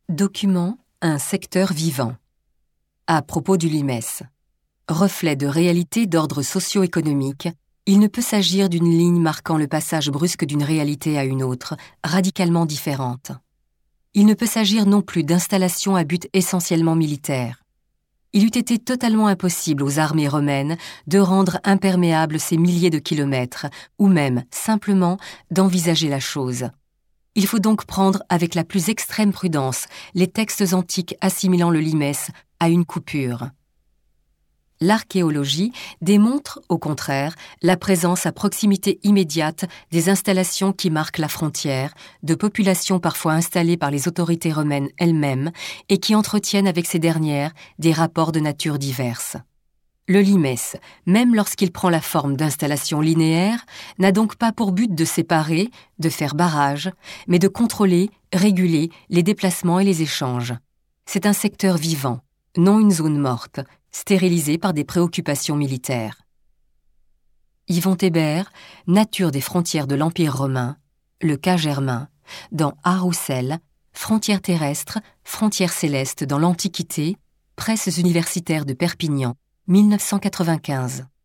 Document, un secteur vivant. À propos du limès. Reflet de réalité d'ordre socio-économique, il ne peut s'agir d'une ligne marquant le passage brusque d'une réalité à une autre, radicalement différente. Il ne peut s'agir non plus d'installations à but essentiellement militaire. Il eût été totalement impossible aux armées romaines de rendre imperméables ces milliers de kilomètres, ou même, simplement, d'envisager la chose. Il faut donc prendre avec la plus extrême prudence les textes antiques assimilant le limès à une coupure. L'archéologie démontre, au contraire, la présence à proximité immédiate des installations qui marquent la frontière, de populations parfois installées par les autorités romaines elles-mêmes et qui entretiennent avec ces dernières des rapports de nature diverses. Le limès, même lorsqu'il prend la forme d'installations linéaires, n'a donc pas pour but de séparer, de faire barrage, mais de contrôler, réguler les déplacements et les échanges. C'est un secteur vivant, non une zone morte, stérilisée par des préoccupations militaires. Yvon Thébert, Nature des frontières de l'Empire romain, le cas germain, dans A. Roussel, Frontières terrestres, frontières célestes dans l'Antiquité, Presses universitaires de Perpignan, 1995.